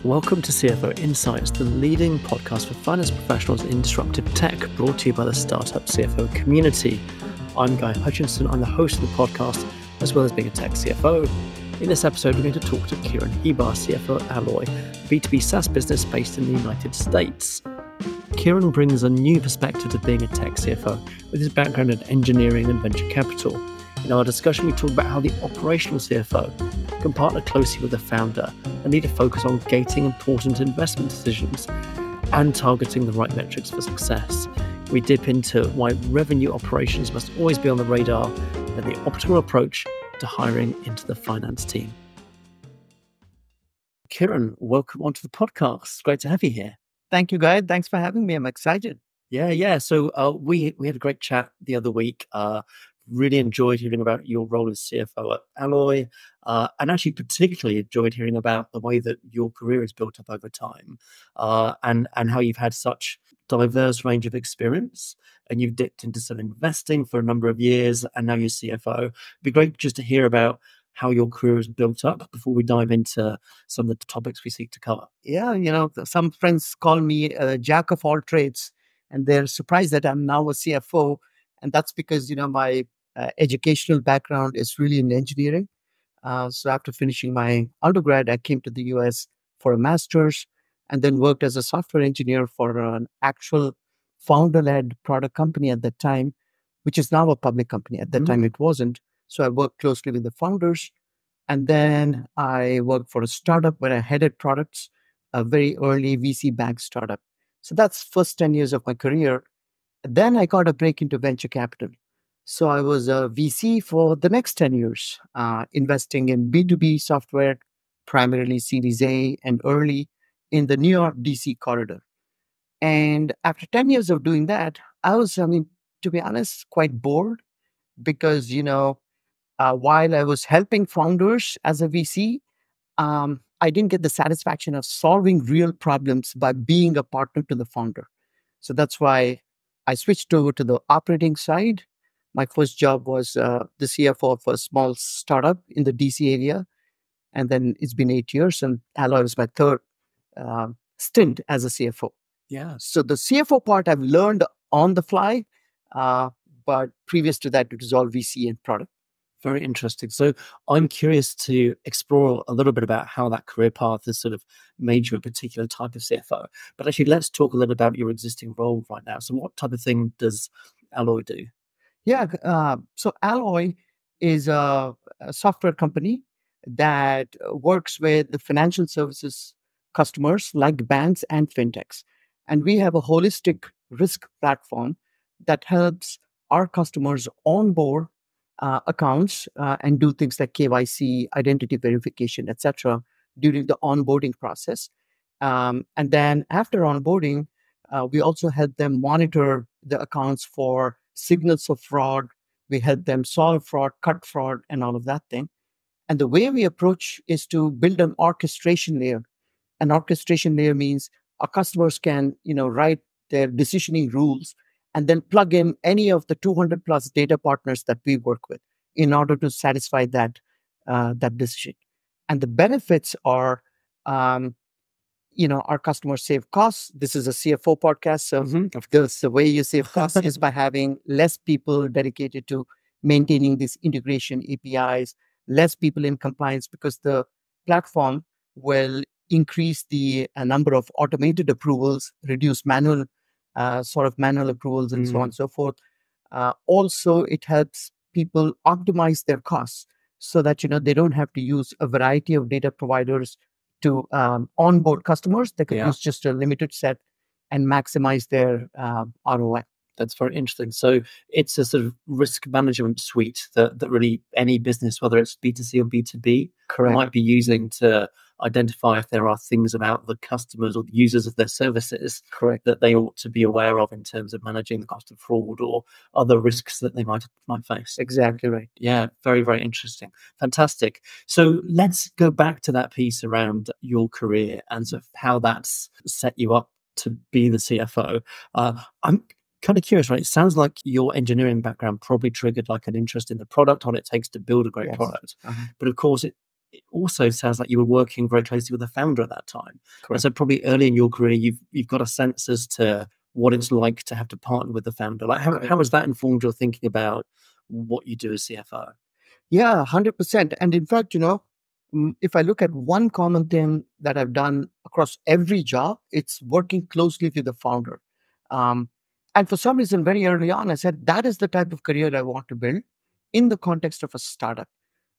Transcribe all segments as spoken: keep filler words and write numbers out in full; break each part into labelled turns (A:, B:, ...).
A: Welcome to C F O Insights, the leading podcast for finance professionals in disruptive tech, brought to you by the startup C F O community. I'm Guy Hutchinson. I'm the host of the podcast, as well as being a tech C F O. In this episode, we're going to talk to Kieran Hebar, C F O at Alloy, a B two B SaaS business based in the United States. Kieran brings a new perspective to being a tech C F O with his background in engineering and venture capital. In our discussion, we talk about how the operational C F O can partner closely with the founder and need to focus on gating important investment decisions and targeting the right metrics for success. We dip into why revenue operations must always be on the radar and the optimal approach to hiring into the finance team. Kieran, welcome onto the podcast. Great to have you here.
B: Thank you, Guy. Thanks for having me. I'm excited.
A: Yeah, yeah. So uh, we we had a great chat the other week. Uh, really enjoyed hearing about your role as C F O at Alloy, uh, and actually particularly enjoyed hearing about the way that your career is built up over time, uh, and and how you've had such diverse range of experience, and you've dipped into some investing for a number of years, and now you're C F O. It'd be great just to hear about how your career is built up before we dive into some of the topics we seek to cover.
B: Yeah, you know, some friends call me a jack of all trades, and they're surprised that I'm now a C F O, and that's because, you know, my uh, educational background is really in engineering. Uh, so after finishing my undergrad, I came to the U S for a master's and then worked as a software engineer for an actual founder-led product company at that time, which is now a public company. At that mm-hmm. time, it wasn't. So I worked closely with the founders. And then I worked for a startup where I headed products, a very early V C-backed startup. So that's first ten years of my career. Then I got a break into venture capital. So I was a V C for the next ten years, uh, investing in B two B software, primarily Series A and early in the New York D C corridor. And after ten years of doing that, I was, I mean, to be honest, quite bored because, you know, uh, while I was helping founders as a V C, um, I didn't get the satisfaction of solving real problems by being a partner to the founder. So that's why I switched over to the operating side. My first job was uh, the C F O of a small startup in the D C area. And then it's been eight years and Alloy was my third uh, stint as a C F O.
A: Yeah.
B: So the C F O part I've learned on the fly, uh, but previous to that, it was all V C and product.
A: Very interesting. So I'm curious to explore a little bit about how that career path has sort of made you a particular type of C F O. But actually, let's talk a little about your existing role right now. So what type of thing does Alloy do?
B: Yeah. Uh, so Alloy is a, a software company that works with the financial services customers like banks and fintechs. And we have a holistic risk platform that helps our customers onboard uh, accounts uh, and do things like K Y C, identity verification, et cetera, during the onboarding process. Um, and then after onboarding, uh, we also help them monitor the accounts for signals of fraud. We help them solve fraud, cut fraud, and all of that thing. And the way we approach is to build an orchestration layer. An orchestration layer means our customers can, you know, write their decisioning rules and then plug in any of the two hundred plus data partners that we work with in order to satisfy that uh, that decision. And the benefits are, um, you know, our customers save costs. This is a C F O podcast. So mm-hmm. of course, the way you save costs is by having less people dedicated to maintaining this integration A P Is, less people in compliance, because the platform will increase the uh, number of automated approvals, reduce manual uh, sort of manual approvals and mm. so on and so forth. Uh, also, it helps people optimize their costs so that, you know, they don't have to use a variety of data providers to um, onboard customers. They can yeah. use just a limited set and maximize their uh, R O I.
A: That's very interesting. So it's a sort of risk management suite that, that really any business, whether it's B two C or B two B,
B: Correct.
A: might be using to identify if there are things about the customers or the users of their services
B: Correct.
A: that they ought to be aware of in terms of managing the cost of fraud or other risks that they might might face.
B: Exactly right.
A: Yeah, very, very interesting. Fantastic. So let's go back to that piece around your career and sort of how that's set you up to be the C F O. Uh, I'm kind of curious, right? It sounds like your engineering background probably triggered like an interest in the product, what it takes to build a great
B: yes.
A: product.
B: Uh-huh.
A: But of course, it it also sounds like you were working very closely with the founder at that time.
B: Correct.
A: And so probably early in your career, you've you've got a sense as to what it's like to have to partner with the founder. Like how, how has that informed your thinking about what you do as C F O?
B: Yeah, one hundred percent. And in fact, you know, mm, if I look at one common thing that I've done across every job, it's working closely with the founder. Um, and for some reason, very early on, I said that is the type of career I want to build in the context of a startup.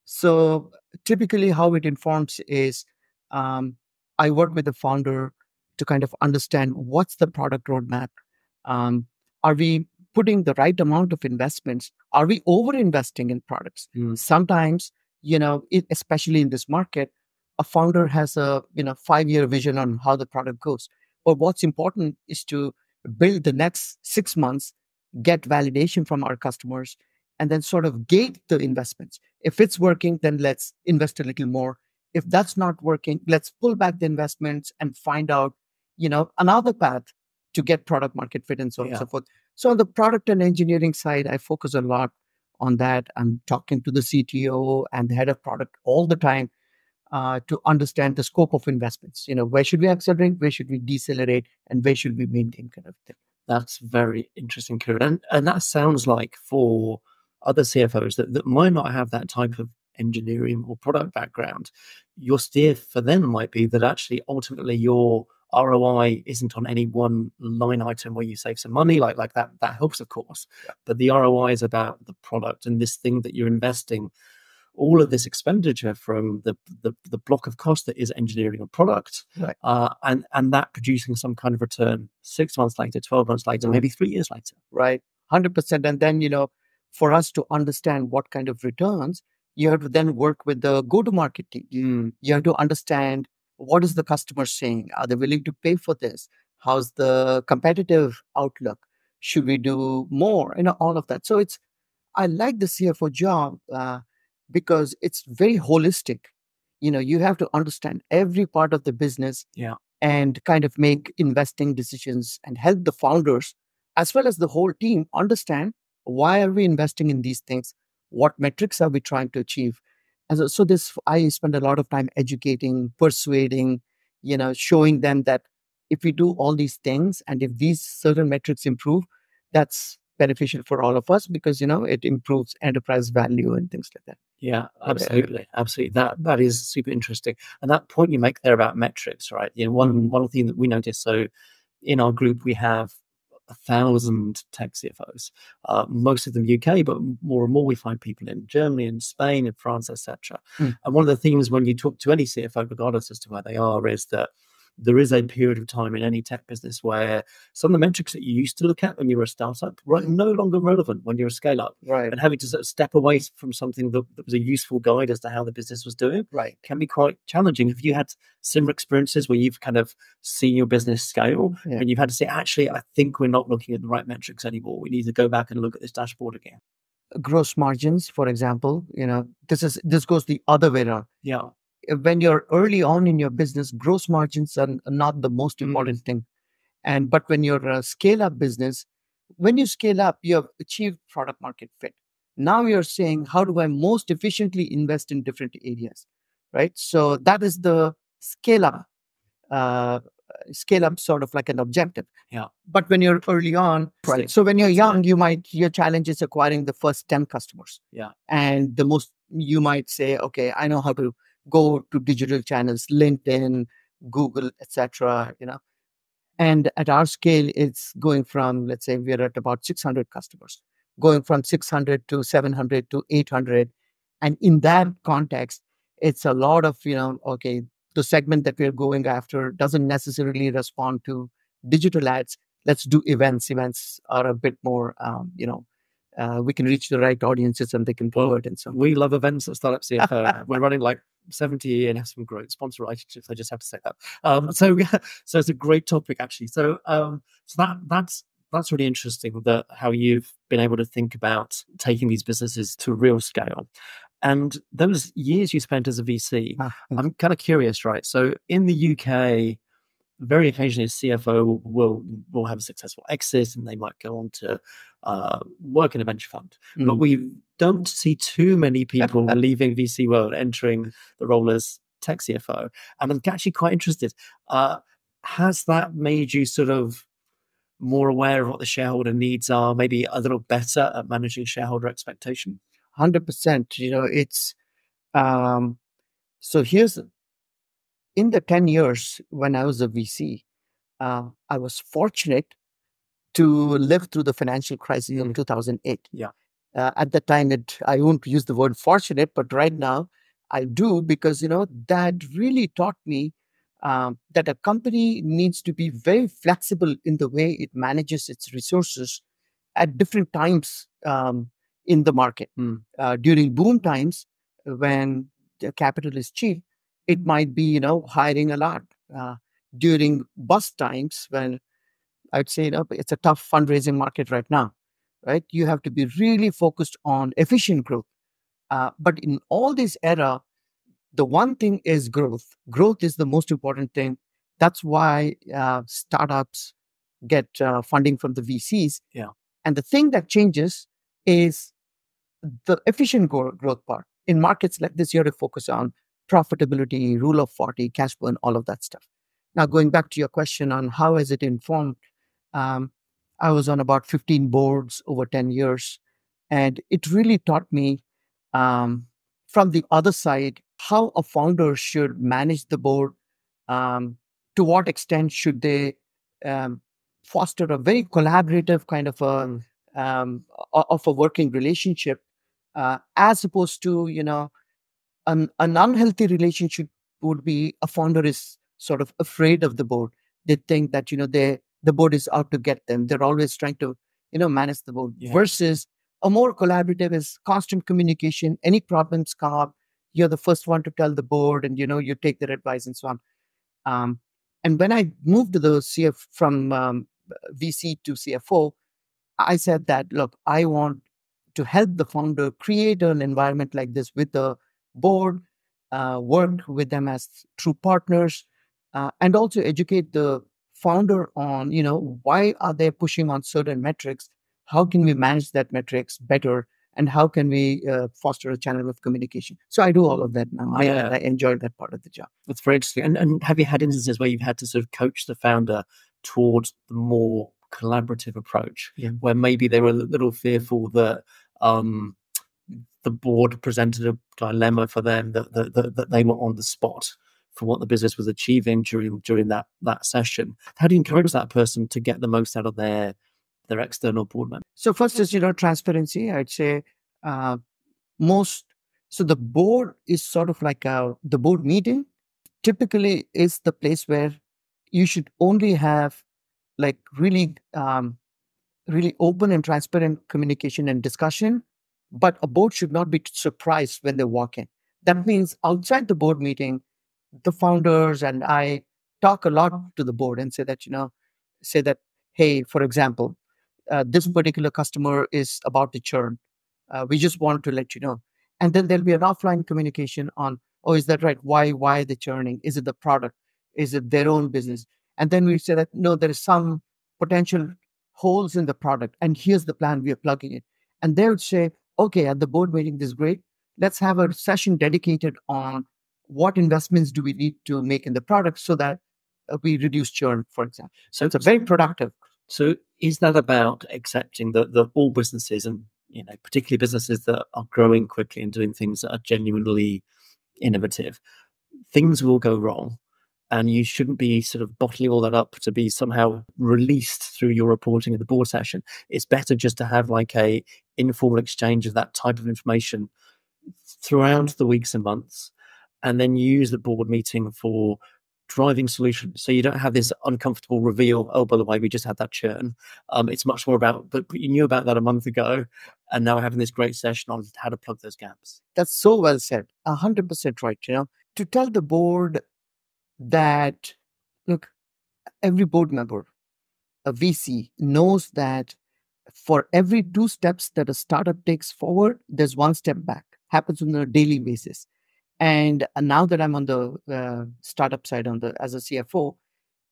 B: So typically, how it informs is um, I work with the founder to kind of understand what's the product roadmap. Um, are we putting the right amount of investments? Are we over investing in products?
A: Mm.
B: Sometimes, you know, it, especially in this market, a founder has a you know five year vision on how the product goes. But what's important is to build the next six months, get validation from our customers, and then sort of gate the investments. If it's working, then let's invest a little more. If that's not working, let's pull back the investments and find out, you know, another path to get product market fit and so on
A: Yeah.
B: and so forth. So on the product and engineering side, I focus a lot on that. I'm talking to the C T O and the head of product all the time uh, to understand the scope of investments. You know, where should we accelerate, where should we decelerate, and where should we maintain kind of thing.
A: That's very interesting, Kieran. And, and that sounds like for other C F Os that, that might not have that type of engineering or product background, your steer for them might be that actually ultimately your R O I isn't on any one line item where you save some money, like like that that helps, of course.
B: Yeah.
A: But the R O I is about the product and this thing that you're investing all of this expenditure from the, the the block of cost that is engineering a product,
B: Right.
A: uh, and and that producing some kind of return six months later, twelve months later,
B: Mhm.
A: maybe three years later.
B: Right. one hundred percent. And then, you know, for us to understand what kind of returns, you have to then work with the go-to-market team.
A: Mm.
B: You have to understand what is the customer saying? Are they willing to pay for this? How's the competitive outlook? Should we do more? You know, all of that. So it's, I like the C F O job uh, because it's very holistic. You know, you have to understand every part of the business
A: Yeah.
B: and kind of make investing decisions and help the founders as well as the whole team understand why are we investing in these things, what metrics are we trying to achieve. And so, so this I spend a lot of time educating, persuading, you know, showing them that if we do all these things and if these certain metrics improve, that's beneficial for all of us because you know it improves enterprise value and things like that.
A: Yeah, absolutely, absolutely. That that is super interesting, and that point you make there about metrics, right? You know, one one thing that we noticed. So, in our group, we have a thousand tech C F Os, uh, most of them U K, but more and more we find people in Germany and Spain and France, et cetera.
B: Mm.
A: And one of the themes when you talk to any C F O, regardless as to where they are, is that there is a period of time in any tech business where some of the metrics that you used to look at when you were a startup are no longer relevant when you're a scale up.
B: Right.
A: And having to sort of step away from something that, that was a useful guide as to how the business was doing
B: Right.
A: can be quite challenging. Have you had similar experiences where you've kind of seen your business scale
B: Yeah.
A: and you've had to say, actually, I think we're not looking at the right metrics anymore. We need to go back and look at this dashboard again.
B: Gross margins, for example, you know, this is this goes the other way around.
A: Yeah.
B: When you're early on in your business, gross margins are not the most important mm. thing. And but when you're a scale-up business, when you scale up, you have achieved product market fit. Now you're saying, how do I most efficiently invest in different areas, right? So that is the scale-up, uh, scale-up sort of like an objective.
A: Yeah.
B: But when you're early on, right? So when you're young, you might your challenge is acquiring the first ten customers.
A: Yeah.
B: And the most you might say, okay, I know how to go to digital channels, LinkedIn, Google, et cetera. You know, and at our scale, it's going from, let's say, we're at about six hundred customers, going from six hundred to seven hundred to eight hundred, and in that context, it's a lot of you know, okay, the segment that we're going after doesn't necessarily respond to digital ads. Let's do events. Events are a bit more, um, you know. Uh, we can reach the right audiences and they can convert and so on.
A: We love events at Startup C F O. We're running like seventy and have some great sponsor relationships. I just have to say that. Um, so, so it's a great topic actually. So, um, so that that's that's really interesting that how you've been able to think about taking these businesses to real scale. And those years you spent as a V C,
B: Ah,
A: I'm kind of curious, right? So in the U K, very occasionally a C F O will will have a successful exit and they might go on to uh, work in a venture fund. Mm. But we don't see too many people leaving V C world, entering the role as tech C F O. And I'm actually quite interested. Uh, has that made you sort of more aware of what the shareholder needs are, maybe a little better at managing shareholder expectation?
B: one hundred percent. You know, it's, um, so here's, in the ten years when I was a V C, uh, I was fortunate to live through the financial crisis mm. in two thousand eight.
A: Yeah.
B: Uh, at the time, it I won't use the word fortunate, but right now I do, because, you know, that really taught me um, that a company needs to be very flexible in the way it manages its resources at different times um, in the market.
A: Mm.
B: Uh, during boom times, when the capital is cheap, it might be, you know, hiring a lot. Uh, during bust times, when I'd say, you know, it's a tough fundraising market right now, right? You have to be really focused on efficient growth. Uh, but in all this era, the one thing is growth. Growth is the most important thing. That's why uh, startups get uh, funding from the V Cs.
A: Yeah.
B: And the thing that changes is the efficient go- growth part. In markets like this, you have to focus on profitability, rule of forty, cash burn, all of that stuff. Now, going back to your question on how has it informed, um, I was on about fifteen boards over ten years, and it really taught me um, from the other side how a founder should manage the board, um, to what extent should they um, foster a very collaborative kind of a um, o- of a working relationship, uh, as opposed to, you know, an, an unhealthy relationship would be a founder is sort of afraid of the board. They think that, you know, they the board is out to get them. They're always trying to, you know, manage the board.
A: Yeah.
B: Versus a more collaborative is constant communication. Any problems come up, you're the first one to tell the board, and, you know, you take their advice and so on. Um, and when I moved to the C F from um, V C to C F O, I said that, look, I want to help the founder create an environment like this with the board, uh, work with them as true partners, uh, and also educate the founder on, you know, why are they pushing on certain metrics? How can we manage that metrics better? And how can we uh, foster a channel of communication? So I do all of that now. I,
A: Yeah.
B: I enjoyed that part of the job.
A: That's very interesting. And, and have you had instances where you've had to sort of coach the founder towards the more collaborative approach,
B: Yeah.
A: where maybe they were a little fearful that um, the board presented a dilemma for them, that, that, that, that they were on the spot for what the business was achieving during during that that session? How do you encourage that person to get the most out of their their external board member?
B: So first is, you know, transparency. I'd say uh, most, so the board is sort of like a, the board meeting typically is the place where you should only have like really, um, really open and transparent communication and discussion, but a board should not be surprised when they walk in. That means outside the board meeting, the founders and I talk a lot to the board and say that, you know, say that, hey, for example, uh, this particular customer is about to churn. Uh, we just want to let you know. And then there'll be an offline communication on, oh, is that right? Why, why are they churning? Is it the product? Is it their own business? And then we say that, no, there is some potential holes in the product. And here's the plan, we are plugging it. And they would say, okay, at the board meeting, this is great. Let's have a session dedicated on what investments do we need to make in the product so that uh, we reduce churn, for example. So it's a very productive.
A: So is that about accepting that, that all businesses, and you know, particularly businesses that are growing quickly and doing things that are genuinely innovative, things will go wrong, and you shouldn't be sort of bottling all that up to be somehow released through your reporting at the board session. It's better just to have like a informal exchange of that type of information throughout the weeks and months, and then use the board meeting for driving solutions. So you don't have this uncomfortable reveal, oh, by the way, we just had that churn. Um, it's much more about, but you knew about that a month ago, and now we're having this great session on how to plug those gaps.
B: That's so well said. A hundred percent right. You know, to tell the board that, look, every board member, a V C, knows that for every two steps that a startup takes forward, there's one step back. Happens on a daily basis. And now that I'm on the uh, startup side, on the as a C F O,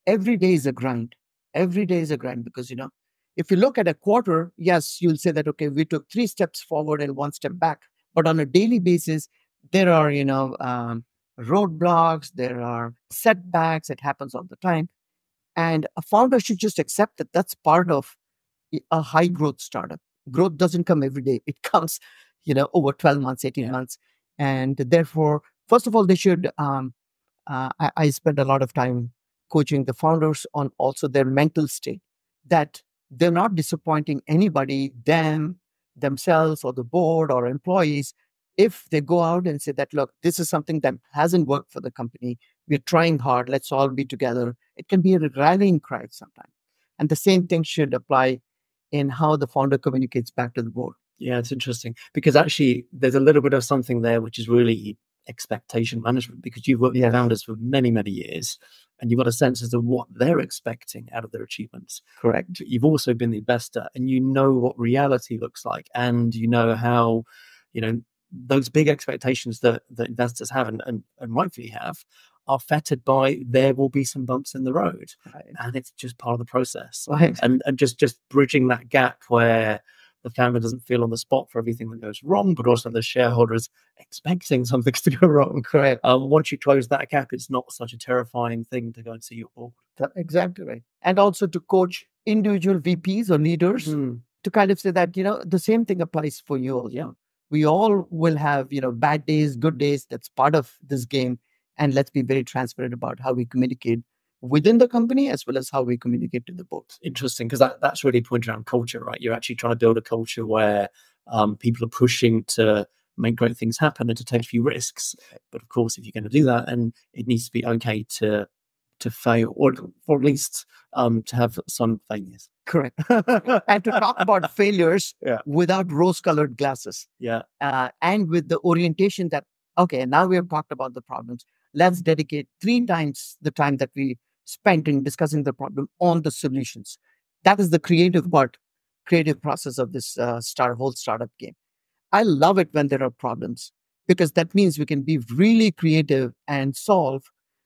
B: every day is a grind. Every day is a grind because, you know, if you look at a quarter, yes, you'll say that, okay, we took three steps forward and one step back. But on a daily basis, there are, you know, um, roadblocks, there are setbacks. It happens all the time. And a founder should just accept that that's part of a high growth startup. Growth doesn't come every day. It comes, you know, over twelve months, eighteen
A: Yeah.
B: months. And therefore, first of all, they should, um, uh, I, I spend a lot of time coaching the founders on also their mental state, that they're not disappointing anybody, them, themselves, or the board or employees, if they go out and say that, look, this is something that hasn't worked for the company. We're trying hard. Let's all be together. It can be a rallying cry sometimes. And the same thing should apply in how the founder communicates back to the board.
A: Yeah, it's interesting because actually there's a little bit of something there which is really expectation management, because you've worked with
B: Yes.
A: founders for many, many years and you've got a sense as to what they're expecting out of their achievements.
B: Correct.
A: You've also been the investor and you know what reality looks like, and you know how, you know, those big expectations that, that investors have and, and, and rightfully have are fettered by there will be some bumps in the road,
B: Right.
A: and it's just part of the process.
B: Right.
A: And and just just bridging that gap where the founder doesn't feel on the spot for everything that goes wrong, but also the shareholders expecting something to go wrong.
B: Correct.
A: Um, once you close that gap, it's not such a terrifying thing to go and see your board.
B: Th- Exactly right. And also to coach individual V Ps or leaders
A: Mm.
B: to kind of say that, you know, the same thing applies for you also.
A: Yeah.
B: We all will have, you know, bad days, good days. That's part of this game. And let's be very transparent about how we communicate within the company as well as how we communicate to the board.
A: Interesting, because that, that's really pointing around culture, right? You're actually trying to build a culture where um, people are pushing to make great things happen and to take a few risks. But of course, if you're going to do that, and it needs to be okay to to fail, or or at least um, to have some failures.
B: Correct. And to talk about failures
A: Yeah.
B: without rose-colored glasses.
A: Yeah,
B: uh, and with the orientation that, okay, now we have talked about the problems. Let's dedicate three times the time that we spent in discussing the problem on the solutions. That is the creative part, creative process of this uh, start whole startup game. I love it when there are problems because that means we can be really creative and solve.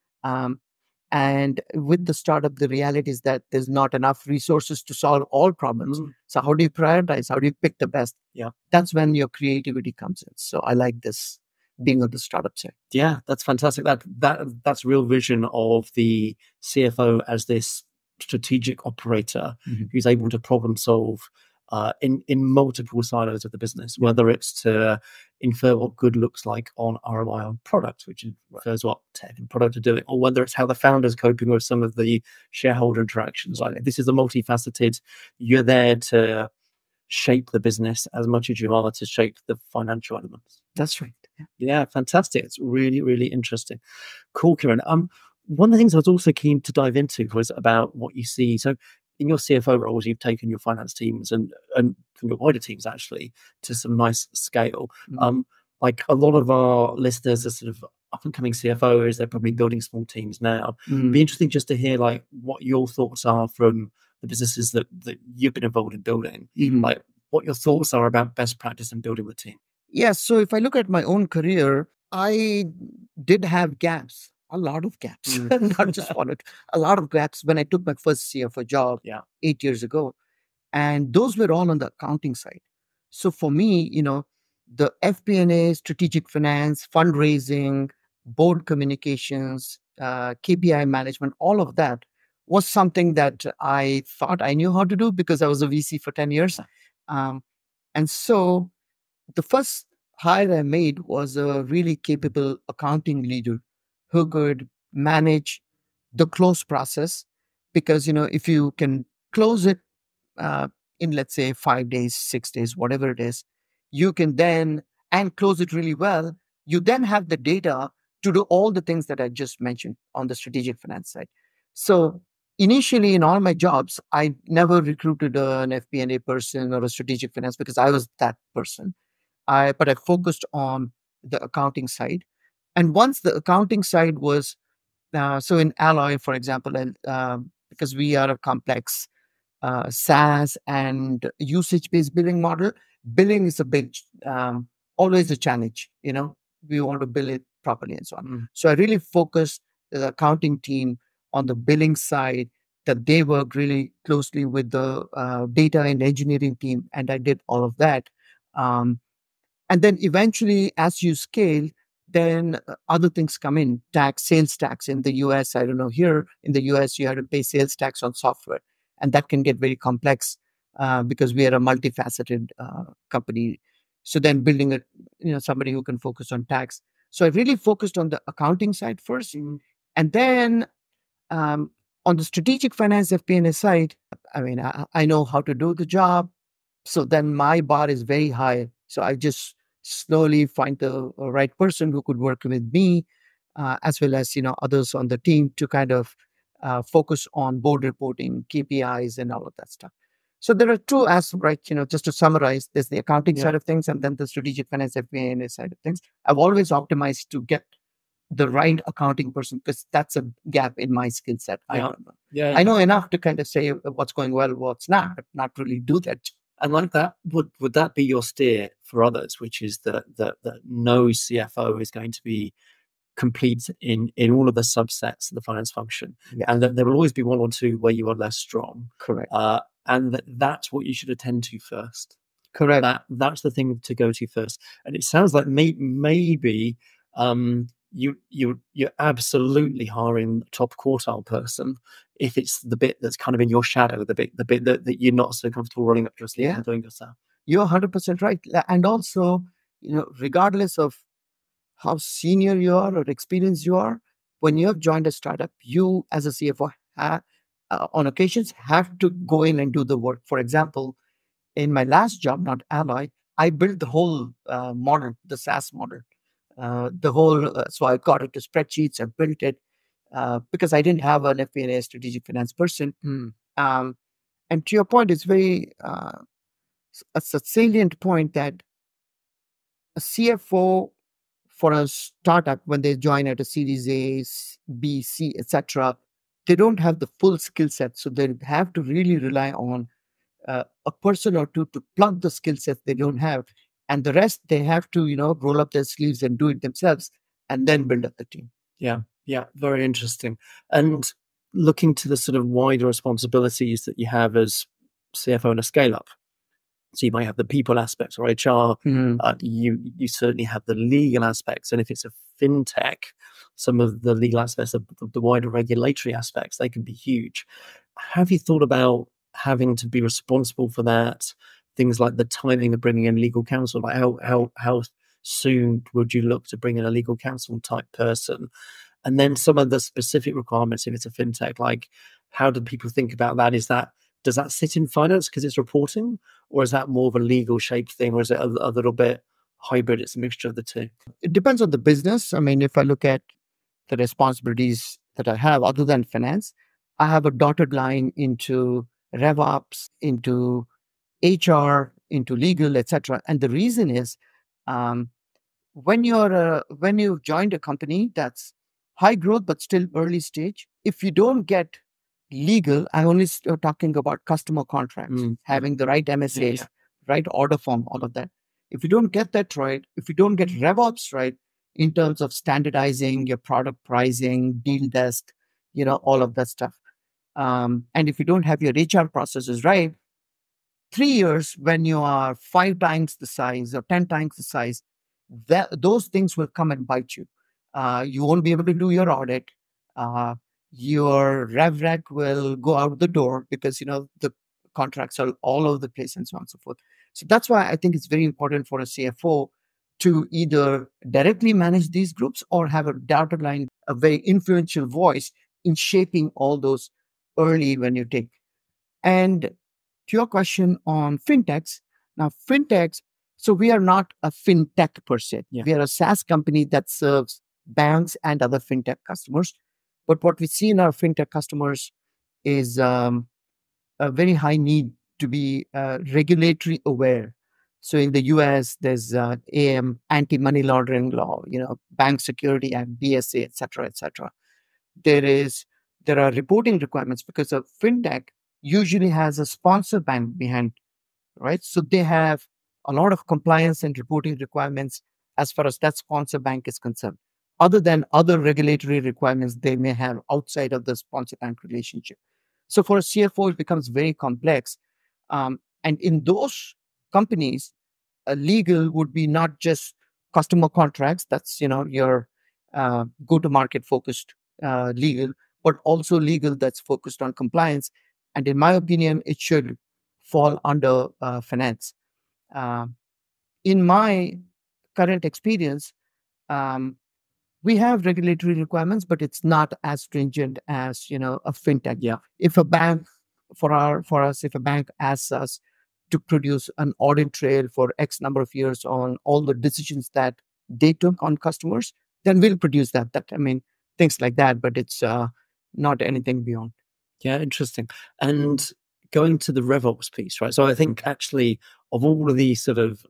B: Um, and with the startup, the reality is that there's not enough resources to solve all problems.
A: Mm.
B: So how do you prioritize? How do you pick the best?
A: Yeah.
B: That's when your creativity comes in. So I like this being on the startup side.
A: yeah, that's fantastic. That that that's real vision of the C F O as this strategic operator
B: Mhm.
A: who's able to problem solve uh, in in multiple silos of the business, whether it's to infer what good looks like on R O I on product, which infers what tech and product are doing, or whether it's how the founder's coping with some of the shareholder interactions. Like, this is a multifaceted. You're there to shape the business as much as you are to shape the financial elements.
B: That's right. Yeah.
A: Yeah, fantastic. It's really, really interesting. Cool, Kiran. Um, one of the things I was also keen to dive into was about what you see. So in your C F O roles, you've taken your finance teams and and your wider teams actually to some nice scale.
B: Mhm.
A: Um, like a lot of our listeners are sort of up and coming C F Os, they're probably building small teams now. It'd
B: Mhm.
A: be interesting just to hear like what your thoughts are from the businesses that, that you've been involved in building.
B: Mhm.
A: Like what your thoughts are about best practice and building the team.
B: Yes. So if I look at my own career, I did have gaps, a lot of gaps,
A: Mm.
B: not just one, or two, a lot of gaps when I took my first C F O job
A: Yeah.
B: eight years ago. And those were all on the accounting side. So for me, you know, the F P and A, strategic finance, fundraising, board communications, uh, K P I management, all of that was something that I thought I knew how to do because I was a V C for ten years. Um, and so the first hire I made was a really capable accounting leader who could manage the close process. Because, you know, if you can close it uh, in, let's say, five days, six days, whatever it is, you can then, and close it really well, you then have the data to do all the things that I just mentioned on the strategic finance side. So initially in all my jobs, I never recruited an F P and A person or a strategic finance because I was that person. I but I focused on the accounting side. And once the accounting side was uh, so in Alloy, for example, and um, because we are a complex uh, SaaS and usage-based billing model, billing is a big, um, always a challenge. You know, we want to bill it properly and so on.
A: Mm.
B: So I really focused the accounting team on the billing side, that they work really closely with the uh, data and engineering team, and I did all of that. Um, and then eventually, as you scale, then uh, other things come in, tax, sales tax in the U S. I don't know, here in the U S, you have to pay sales tax on software. And that can get very complex uh, because we are a multifaceted uh, company. So then building a, you know, somebody who can focus on tax. So I really focused on the accounting side first. Mhm. And then um, on the strategic finance F P and A side, I mean, I, I know how to do the job. So then my bar is very high. So I just slowly find the uh, right person who could work with me, uh, as well as you know others on the team to kind of uh, focus on board reporting, K P Is, and all of that stuff. So there are two aspects, right? You know, just to summarize, there's the accounting
A: Yeah.
B: side of things, and then the strategic finance F P and A side of things. I've always optimized to get the right accounting person because that's a gap in my skill set. I
A: Yeah.
B: don't know.
A: Yeah.
B: I know enough to kind of say what's going well, what's not, but not really do that.
A: And like that, would would that be your steer for others, which is that that that no C F O is going to be complete in in all of the subsets of the finance function,
B: Yeah.
A: and that there will always be one or two where you are less strong,
B: Correct.
A: uh, and that that's what you should attend to first.
B: Correct.
A: That that's the thing to go to first. And it sounds like may, maybe um, you you you're absolutely hiring the top quartile person if it's the bit that's kind of in your shadow, the bit the bit that, that you're not so comfortable rolling up your sleeve
B: Yeah.
A: and doing yourself.
B: You're one hundred percent right. And also, you know, regardless of how senior you are or experienced you are, when you have joined a startup, you as a C F O ha- uh, on occasions have to go in and do the work. For example, in my last job, not Alloy, I built the whole uh, model, the SaaS model. Uh, the whole, uh, so I got it to spreadsheets, I built it uh, because I didn't have an F P and A strategic finance person.
A: Mm.
B: Um, and to your point, it's very uh, a salient point that a C F O for a startup, when they join at a Series A, s- B, C, et cetera, they don't have the full skill set. So they have to really rely on uh, a person or two to plug the skill sets they don't have. And the rest, they have to, you know, roll up their sleeves and do it themselves and then build up the team.
A: Yeah, yeah, very interesting. And looking to the sort of wider responsibilities that you have as C F O in a scale up. So you might have the people aspects or H R.
B: Mhm.
A: Uh, you you certainly have the legal aspects, and if it's a fintech, some of the legal aspects of the, the wider regulatory aspects they can be huge. Have you thought about having to be responsible for that? Things like the timing of bringing in legal counsel, like how how how soon would you look to bring in a legal counsel type person? And then some of the specific requirements, if it's a fintech, like how do people think about that? Is that does that sit in finance because it's reporting, or is that more of a legal shaped thing, or is it a, a little bit hybrid? It's a mixture of the two.
B: It depends on the business. I mean, if I look at the responsibilities that I have, other than finance, I have a dotted line into RevOps, into H R, into legal, et cetera. And the reason is, um, when you're a, when you've joined a company that's high growth but still early stage, if you don't get legal, I'm only st- talking about customer contracts,
A: Mm.
B: having the right M S As,
A: Yeah, yeah.
B: right order form, all of that. If you don't get that right, if you don't get RevOps right in terms of standardizing your product pricing, deal desk, you know, all of that stuff, um, and if you don't have your H R processes right, three years when you are five times the size or ten times the size, that those things will come and bite you. Uh, you won't be able to do your audit. Uh, your rev rec will go out the door because you know the contracts are all over the place and so on and so forth. So that's why I think it's very important for a C F O to either directly manage these groups or have a dotted line, a very influential voice in shaping all those early when you take. And to your question on fintechs, now fintechs, so we are not a fintech per se.
A: Yeah.
B: We are a SaaS company that serves banks and other fintech customers. But what we see in our fintech customers is um, a very high need to be uh, regulatory aware. So in the U S, there's uh, A M, anti-money laundering law, you know, Bank Security Act, B S A, et cetera, et cetera. There is there are reporting requirements because a fintech usually has a sponsor bank behind, right? So they have a lot of compliance and reporting requirements as far as that sponsor bank is concerned. other than other regulatory requirements they may have outside of the sponsor bank relationship. So for a C F O, it becomes very complex. Um, and in those companies, uh, legal would be not just customer contracts, that's, you know, your uh, go-to-market focused uh, legal, but also legal that's focused on compliance. And in my opinion, it should fall under uh, finance. Um, in my current experience, um, we have regulatory requirements, but it's not as stringent as, you know, a fintech.
A: Yeah.
B: If a bank for our for us, if a bank asks us to produce an audit trail for X number of years on all the decisions that they took on customers, then we'll produce that. That I mean, things like that, but it's uh, not anything beyond.
A: Yeah, interesting. And going to the RevOps piece, right? So I think actually of all of these sort of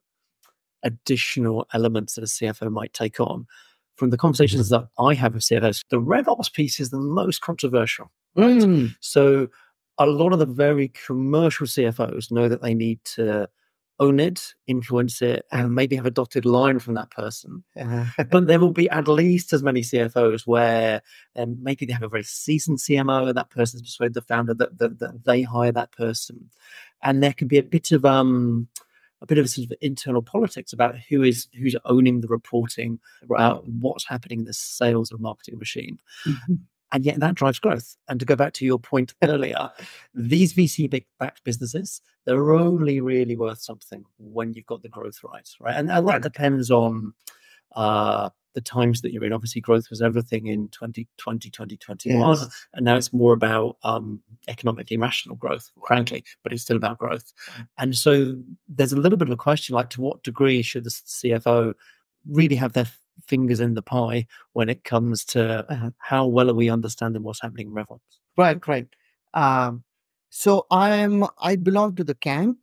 A: additional elements that a C F O might take on, from the conversations that I have with C F Os, the RevOps piece is the most controversial. Right?
B: Mm.
A: So a lot of the very commercial C F Os know that they need to own it, influence it, and maybe have a dotted line from that person.
B: Uh,
A: But there will be at least as many C F Os where um, maybe they have a very seasoned C M O and that person's persuaded the founder that, that, that they hire that person. And there can be a bit of um a bit of sort of internal politics about who is who's owning the reporting about what's happening in the sales and marketing machine.
B: Mhm.
A: And yet that drives growth. And to go back to your point earlier, these V C-backed businesses, they're only really worth something when you've got the growth right, right? And, and that depends on uh, the times that you're in. Obviously, growth was everything in twenty twenty, twenty twenty-one.
B: Yes.
A: And now it's more about um, economically rational growth, frankly, but it's still about growth. And so there's a little bit of a question, like to what degree should the C F O really have their fingers in the pie when it comes to
B: Uh-huh.
A: how well are we understanding what's happening in RevOps?
B: Right, right. Um, so I'm I belong to the camp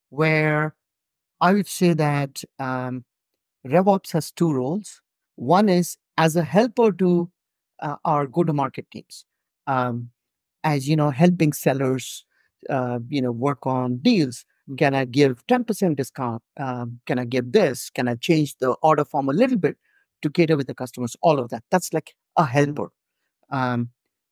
B: where I would say that um, RevOps has two roles. One is as a helper to uh, our go-to-market teams, um, as you know, helping sellers, uh, you know, work on deals. Can I give ten percent discount? Um, can I give this? Can I change the order form a little bit to cater with the customers? All of that. That's like a helper. Um,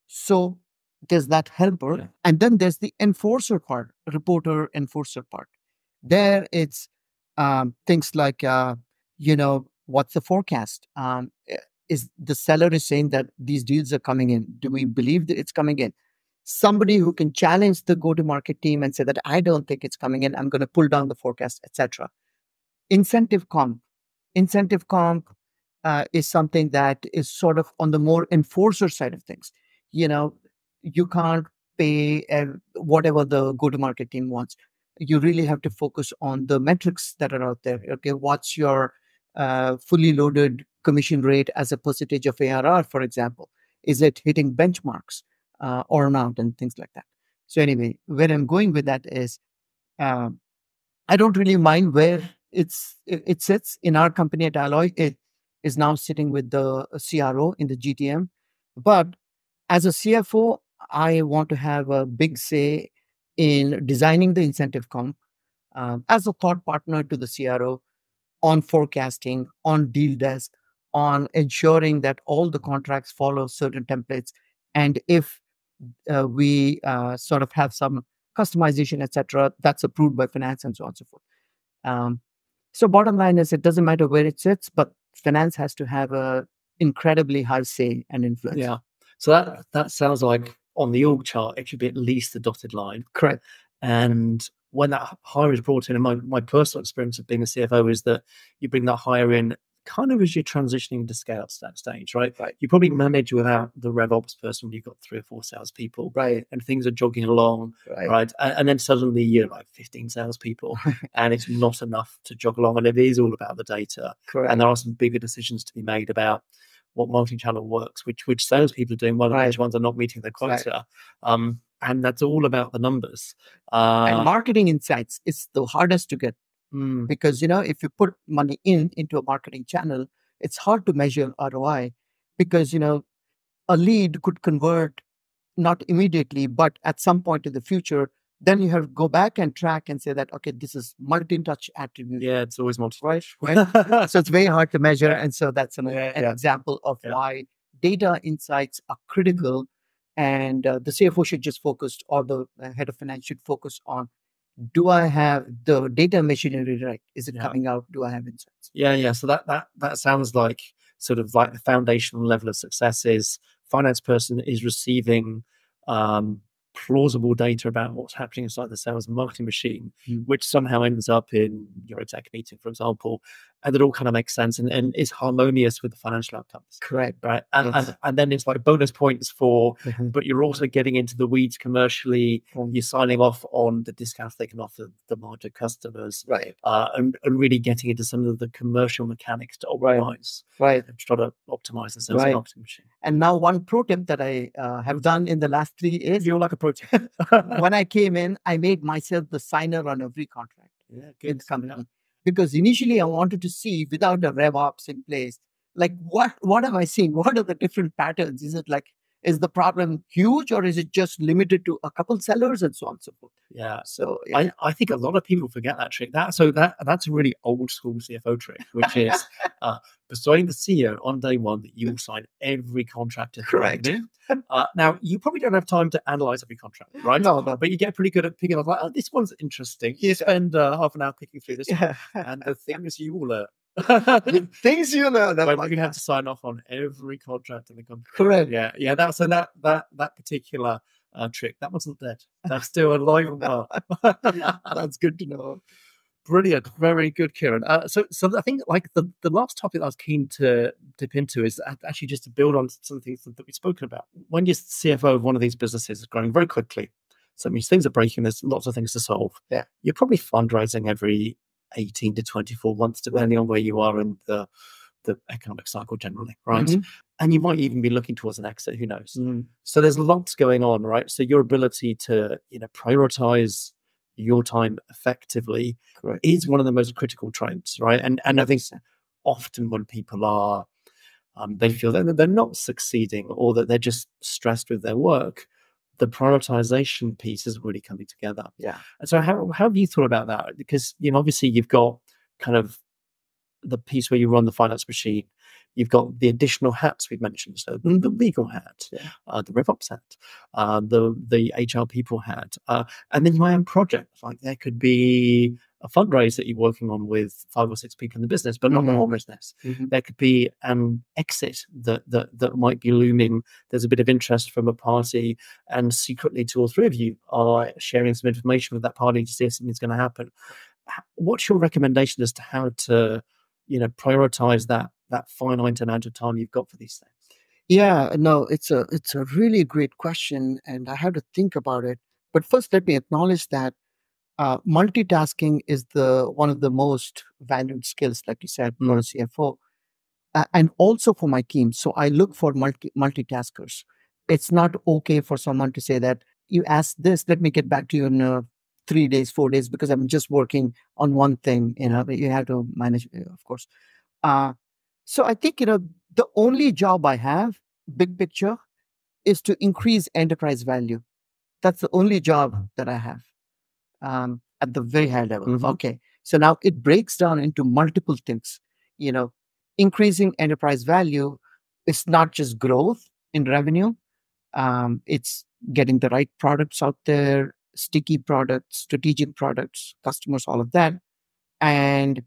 B: so there's that helper,
A: Yeah.
B: and then there's the enforcer part, reporter enforcer part. There it's um, things like uh, you know, what's the forecast? Um, eh, is the seller is saying that these deals are coming in? Do we believe that it's coming in? Somebody who can challenge the go-to-market team and say that I don't think it's coming in. I'm going to pull down the forecast, et cetera. Incentive comp. Incentive comp uh, is something that is sort of on the more enforcer side of things. You know, you can't pay uh, whatever the go-to-market team wants. You really have to focus on the metrics that are out there. Okay, what's your uh, fully loaded commission rate as a percentage of A R R, for example? Is it hitting benchmarks uh, or not, and things like that. So anyway, where I'm going with that is, um, I don't really mind where it's it, it sits in our company at Alloy. It is now sitting with the C R O in the G T M. But as a C F O, I want to have a big say in designing the incentive comp um, as a thought partner to the C R O on forecasting, on deal desk, on ensuring that all the contracts follow certain templates. And if uh, we uh, sort of have some customization, et cetera, that's approved by finance and so on and so forth. Um, so bottom line is it doesn't matter where it sits, but finance has to have a incredibly high say and influence.
A: Yeah. So that that sounds like on the org chart, it should be at least a dotted line.
B: Correct.
A: And when that hire is brought in, and my, my personal experience of being a C F O is that you bring that hire in kind of as you're transitioning to scale that stage, right?
B: Right.
A: You probably manage without the RevOps person when you've got three or four salespeople,
B: Right.
A: and things are jogging along,
B: Right.
A: right? And, and then suddenly you're like fifteen salespeople, and it's not enough to jog along, and it is all about the data.
B: Correct.
A: And there are some bigger decisions to be made about what marketing channel works, which which salespeople are doing well,
B: Right.
A: which ones are not meeting their
B: Right.
A: quota. Um, and that's all about the numbers. Uh,
B: and marketing insights is the hardest to get
A: mm,
B: because, you know, if you put money in into a marketing channel, it's hard to measure R O I because, you know, a lead could convert not immediately, but at some point in the future, Then you have to go back and track and say that, okay, this is multi-touch attribution.
A: Yeah, it's always multi
B: right? right? So it's very hard to measure.
A: Yeah.
B: And so that's an,
A: Yeah,
B: an
A: yeah.
B: example of
A: Yeah.
B: why data insights are critical. And uh, the C F O should just focus, or the uh, head of finance should focus on, do I have the data machinery right? Is it
A: Yeah.
B: coming out? Do I have insights?
A: Yeah, yeah. So that that that sounds like sort of like the foundational level of success is finance person is receiving um, plausible data about what's happening inside the sales and marketing machine,
B: Mm.
A: which somehow ends up in your exec meeting, for example, and it all kind of makes sense and, and is harmonious with the financial outcomes.
B: Correct.
A: Right. And,
B: Yes.
A: and and then it's like bonus points for,
B: Mhm.
A: but you're also getting into the weeds commercially.
B: Mm.
A: You're signing off on the discounts they can offer the larger customers.
B: Right.
A: Uh, and, and really getting into some of the commercial mechanics to optimize,
B: Right.
A: to try to optimize the sales
B: Right.
A: and marketing machine.
B: And now one pro tip that I uh, have done in the last three years,
A: You're like a pro tip.
B: when I came in, I made myself the signer on every contract
A: Yeah,
B: in
A: good.
B: the company. Because initially I wanted to see, without a rev ops in place, like what what am I seeing? What are the different patterns? Is it like, is the problem huge, or is it just limited to a couple sellers and so on and so forth?
A: Yeah.
B: So yeah.
A: I, I think a lot of people forget that trick. That so that that's a really old school C F O trick, which is uh, persuading the C E O on day one that you will sign every contract. in the
B: Correct.
A: company. Uh, now you probably don't have time to analyze every contract, right?
B: No, no.
A: But you get pretty good at picking up like, oh, this one's interesting. You spend uh, half an hour picking through this one,
B: Yeah.
A: and the things you will learn.
B: Things you know that
A: Like, you have to sign off on every contract in the company.
B: Correct.
A: Yeah, yeah. That's so that that that particular uh, trick that wasn't dead. That's still alive and well.
B: That's good to know.
A: Brilliant, very good, Kieran. Uh, so, so I think like the, the last topic I was keen to dip into is actually just to build on some things that we've spoken about. When you're C F O of one of these businesses is growing very quickly, so it means things are breaking. There's lots of things to solve.
B: Yeah,
A: you're probably fundraising every eighteen to twenty-four months, depending on where you are in the the economic cycle generally, right?
B: Mhm.
A: And you might even be looking towards an exit. Who knows?
B: Mhm.
A: So there's lots going on, right? So your ability to you know prioritize your time effectively
B: Correct.
A: is one of the most critical traits, right? And and I think often when people are, um, they feel that they're not succeeding or that they're just stressed with their work, the prioritization piece is really coming together.
B: Yeah.
A: And so how how have you thought about that? Because you know obviously you've got kind of the piece where you run the finance machine. You've got the additional hats we've mentioned, so the, the legal hat,
B: Yeah.
A: uh, the RevOps hat, uh, the the H R people hat, uh, and then my own project. Like there could be a fundraise that you're working on with five or six people in the business, but not the
B: Mhm.
A: whole business.
B: Mhm.
A: There could be an exit that that that might be looming. There's a bit of interest from a party, and secretly two or three of you are sharing some information with that party to see if something's going to happen. H- What's your recommendation as to how to you know prioritize that that finite amount of time you've got for these things?
B: Yeah, no, it's a it's a really great question, and I have to think about it. But first, let me acknowledge that uh, multitasking is the one of the most valued skills, like you said, for a C F O, uh, and also for my team. So I look for multi multitaskers. It's not okay for someone to say that you asked this, let me get back to you in uh, three days, four days, because I'm just working on one thing. You know, you have to manage, uh, of course. Uh, so I think, you know, the only job I have, big picture, is to increase enterprise value. That's the only job that I have um, at the very high level.
A: Mhm.
B: Okay. So now it breaks down into multiple things. You know, increasing enterprise value is not just growth in revenue, um, it's getting the right products out there, sticky products, strategic products, customers, all of that. And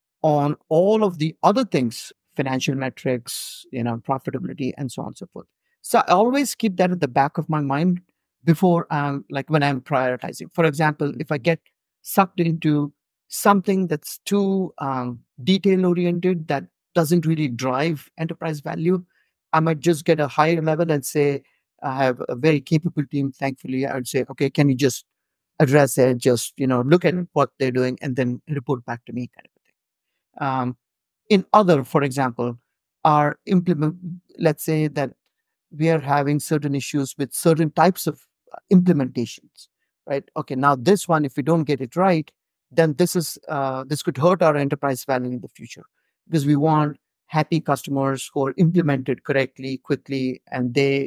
B: on all of the other things, financial metrics, you know, profitability, and so on and so forth. So I always keep that at the back of my mind before I'm like when I'm prioritizing. For example, if I get sucked into something that's too um, detail oriented, that doesn't really drive enterprise value, I might just get a higher level and say, I have a very capable team. Thankfully, I would say, okay, can you just address it? Just, you know, look at what they're doing and then report back to me, kind of a thing. Um, in other, for example, are implement, let's say that we are having certain issues with certain types of uh, implementations, right? Okay, now this one, if we don't get it right, then this is uh, this could hurt our enterprise value in the future, because we want happy customers who are implemented correctly, quickly, and they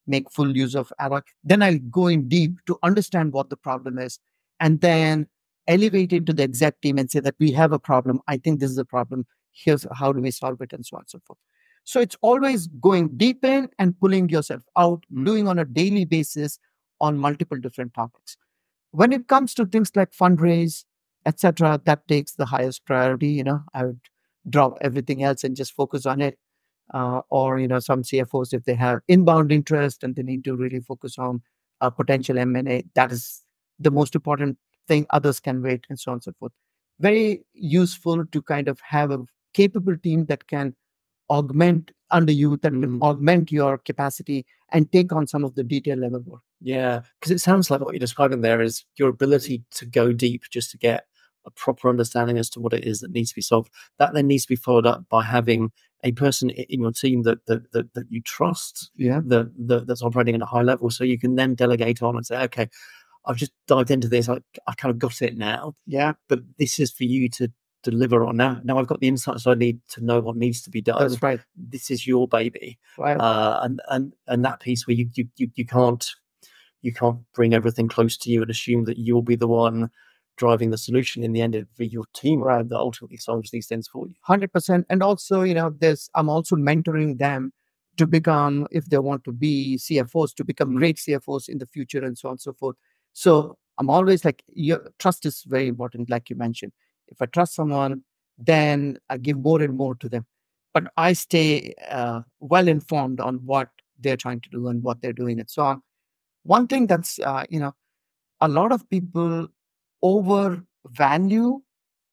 B: make full use of Alloy. Then I'll go in deep to understand what the problem is, and then elevate it to the exec team and say that we have a problem. I think this is a problem. Here's how do we solve it, and so on and so forth. So it's always going deep in and pulling yourself out, doing on a daily basis on multiple different topics. When it comes to things like fundraise, et cetera, that takes the highest priority. You know, I would drop everything else and just focus on it. Uh, or, you know, some C F Os, if they have inbound interest and they need to really focus on uh, potential M and A, that is the most important thing. Others can wait, and so on and so forth. Very useful to kind of have a capable team that can augment under you, that will augment your capacity and take on some of the detail level work.
A: Yeah, because it sounds like what you're describing there is your ability to go deep just to get a proper understanding as to what it is that needs to be solved. That then needs to be followed up by having a person in your team that that that, that you trust,
B: yeah,
A: that, that that's operating at a high level, so you can then delegate on and say, okay, I've just dived into this. I I kind of got it now.
B: Yeah,
A: but this is for you to deliver on now. Now I've got the insights I need to know what needs to be done.
B: That's right.
A: This is your baby,
B: right?
A: Uh, and and and that piece where you you you, you can't. You can't bring everything close to you and assume that you'll be the one driving the solution. In the end, it'll be your team, right, that ultimately solves these things for you.
B: one hundred percent. And also, you know, there's, I'm also mentoring them to become, if they want to be C F Os, to become
A: Mm.
B: great C F Os in the future, and so on and so forth. So I'm always like, your trust is very important, like you mentioned. If I trust someone, then I give more and more to them. But I stay uh, well informed on what they're trying to do and what they're doing, and so on. One thing that's, uh, you know, a lot of people overvalue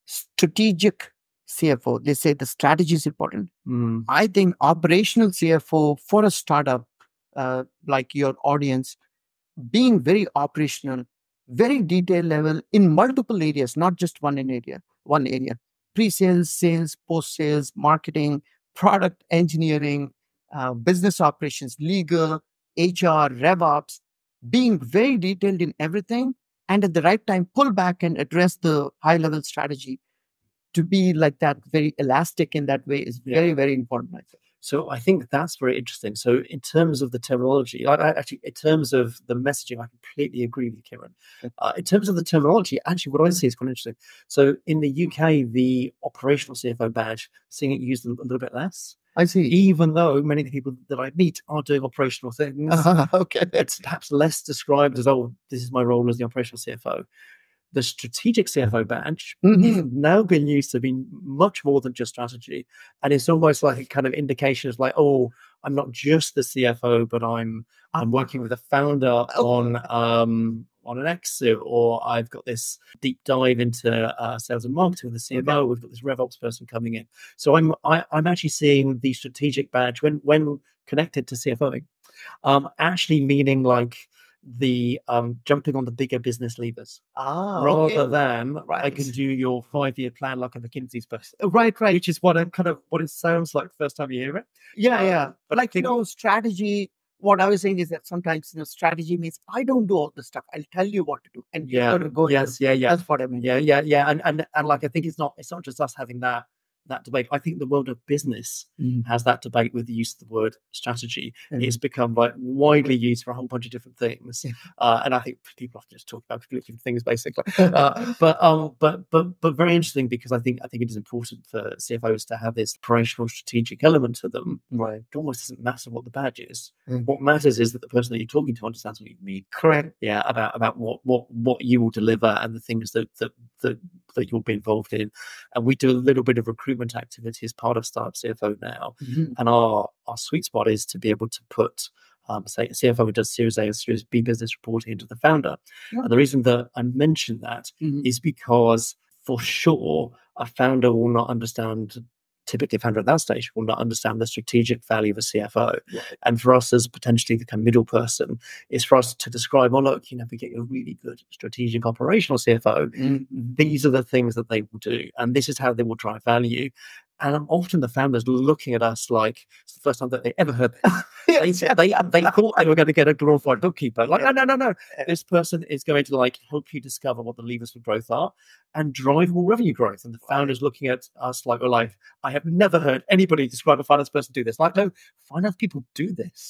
B: strategic C F O. They say the strategy is important.
A: Mm.
B: I think operational C F O for a startup uh, like your audience, being very operational, very detailed level in multiple areas, not just one in area, one area. Pre-sales, sales, post-sales, marketing, product engineering, uh, business operations, legal, H R, RevOps, being very detailed in everything, and at the right time pull back and address the high level strategy. To be like that, very elastic in that way, is
A: Yeah.
B: very, very important, I think.
A: So I think that's very interesting. So in terms of the terminology, I, I actually, in terms of the messaging, I completely agree with you, Kiran. Uh, in terms of the terminology, actually, what I see is quite interesting. So in the U K, the operational C F O badge, seeing it used a little bit less.
B: I see.
A: Even though many of the people that I meet are doing operational things,
B: Uh-huh, okay.
A: it's perhaps less described as, oh, this is my role as the operational C F O. The strategic C F O badge
B: Mhm.
A: now been used to be much more than just strategy. And it's almost like a kind of indication of like, oh, I'm not just the C F O, but I'm I'm working with the founder on um on an exit, or I've got this deep dive into uh, sales and marketing with the C F O. We've got this RevOps person coming in. So I'm I, I'm actually seeing the strategic badge when when connected to CFOing, um, actually meaning like the um, jumping on the bigger business levers,
B: Ah,
A: rather
B: okay.
A: than I
B: Right.
A: can do your five-year plan like a McKinsey's person,
B: Right, right.
A: which is what I'm kind of what it sounds like the first time you hear it.
B: Yeah,
A: Uh,
B: yeah.
A: but I
B: Like, you
A: think
B: know, strategy. What I was saying is that sometimes, you know, strategy means I don't do all the stuff. I'll tell you what to do, and you're
A: yeah,
B: going to go. and
A: yes,
B: do.
A: yeah, yeah,
B: That's what I mean.
A: yeah, yeah, yeah, and and and like I think it's not it's not just us having that that debate. I think the world of business
B: Mm.
A: has that debate with the use of the word strategy.
B: Mhm.
A: It's become like widely used for a whole bunch of different things,
B: Yeah.
A: uh, and I think people often just talk about completely different things, basically. Uh, but um, but but but very interesting, because I think I think it is important for C F Os to have this operational strategic element to them.
B: Right.
A: It almost doesn't matter what the badge is.
B: Mm.
A: What matters is that the person that you're talking to understands what you mean.
B: Correct.
A: Yeah, about about what what what you will deliver and the things that that that, that you'll be involved in. And we do a little bit of recruitment activity as part of Startup C F O now.
B: Mhm.
A: And our our sweet spot is to be able to put um, say a C F O who does Series A or Series B business reporting into the founder.
B: Yeah.
A: And the reason that I mention that
B: Mhm.
A: is because for sure a founder will not understand. Typically, a founder at that stage will not understand the strategic value of a C F O.
B: Right.
A: And for us as potentially the kind of middle person, is for us to describe, oh, look, you know, if we get you a really good strategic operational C F O,
B: Mhm.
A: these are the things that they will do. And this is how they will drive value. And often the founders looking at us like it's the first time that they ever heard this. They, they, they thought they were going to get a glorified bookkeeper. Like, no, no, no, no. This person is going to like help you discover what the levers for growth are and drive more revenue growth. And the founders looking at us like, we're like, I have never heard anybody describe a finance person do this. Like, no, finance people do this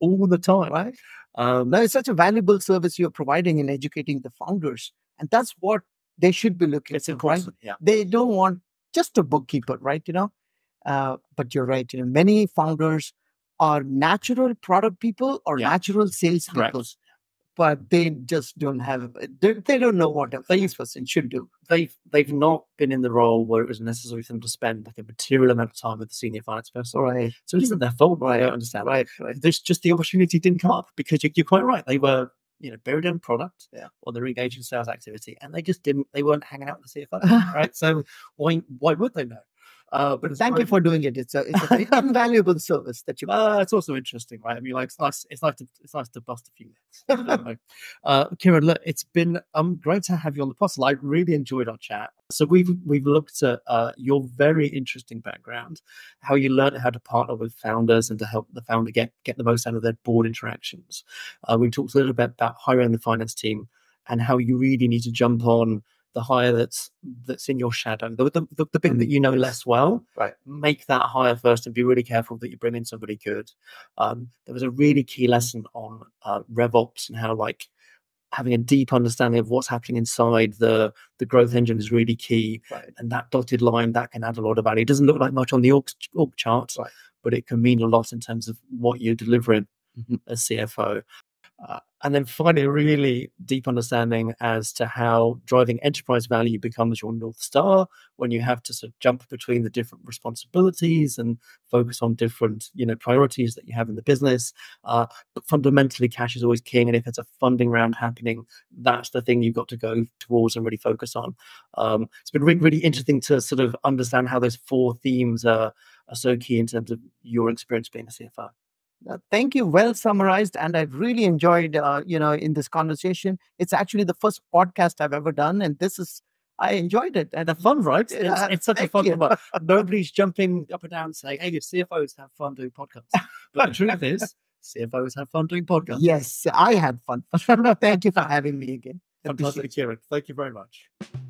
A: all the time.
B: Right.
A: Um,
B: Now, it's such a valuable service you're providing in educating the founders. And that's what they should be looking
A: it's
B: for, right?
A: important. Yeah.
B: They don't want just a bookkeeper, right? You know, uh, but you're right. You know, many founders are natural product people or
A: Yeah.
B: natural sales people,
A: Correct.
B: but they just don't have, they, they don't know what a salesperson should do.
A: They've they've not been in the role where it was necessary for them to spend like a material amount of time with the senior finance person.
B: Right.
A: So it isn't their fault.
B: Right.
A: I don't understand.
B: Right. Right.
A: There's just the opportunity didn't come up because you're, you're quite right. They were, you know, buried in product,
B: Yeah.
A: or they're engaged in sales activity, and they just didn't. They weren't hanging out with the C F O, right? So why why would they know? Uh, but
B: But thank you
A: great.
B: for doing it. It's a, it's a very invaluable service that you.
A: Uh, it's also interesting, right? I mean, like it's nice. It's nice to it's nice to bust a few myths. uh, Kieran, look, it's been um great to have you on the podcast. I really enjoyed our chat. So we've we've looked at uh, your very interesting background, how you learned how to partner with founders and to help the founder get get the most out of their board interactions. Uh, we talked a little bit about hiring the finance team and how you really need to jump on the hire that's that's in your shadow, the, the, the, the bit that you know less well,
B: Right.
A: make that hire first and be really careful that you bring in somebody good. Um, there was a really key lesson on uh, RevOps and how like having a deep understanding of what's happening inside the, the growth engine is really key.
B: Right.
A: And that dotted line, that can add a lot of value. It doesn't look like much on the org, org chart,
B: Right.
A: but it can mean a lot in terms of what you're delivering
B: Mhm.
A: as C F O. Uh, and then finally, a really deep understanding as to how driving enterprise value becomes your North Star when you have to sort of jump between the different responsibilities and focus on different, you know, priorities that you have in the business. Uh, but fundamentally, cash is always king. And if it's a funding round happening, that's the thing you've got to go towards and really focus on. Um, it's been really, really interesting to sort of understand how those four themes are, are so key in terms of your experience being a C F O.
B: Uh, thank you. Well summarized, and I've really enjoyed, uh, you know, in this conversation. It's actually the first podcast I've ever done, and this is, I enjoyed it. And
A: They're fun, right? It's,
B: Yeah,
A: it's such a
B: thank
A: fun
B: you.
A: one. Nobody's jumping up and down saying, hey, C F Os have fun doing podcasts. But the truth is, C F Os have fun doing podcasts.
B: Yes, I had fun. Thank you for having me again.
A: Fantastic,
B: Appreciate it.
A: Kieran. Thank you very much.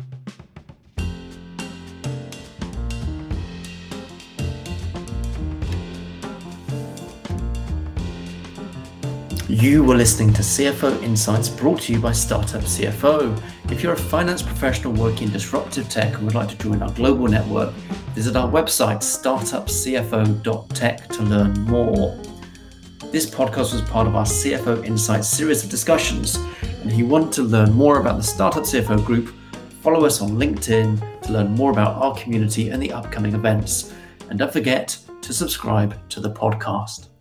A: You were listening to C F O Insights, brought to you by Startup C F O. If you're a finance professional working in disruptive tech and would like to join our global network, visit our website startup c f o dot tech to learn more. This podcast was part of our C F O Insights series of discussions, and if you want to learn more about the Startup C F O group, follow us on LinkedIn to learn more about our community and the upcoming events. And don't forget to subscribe to the podcast.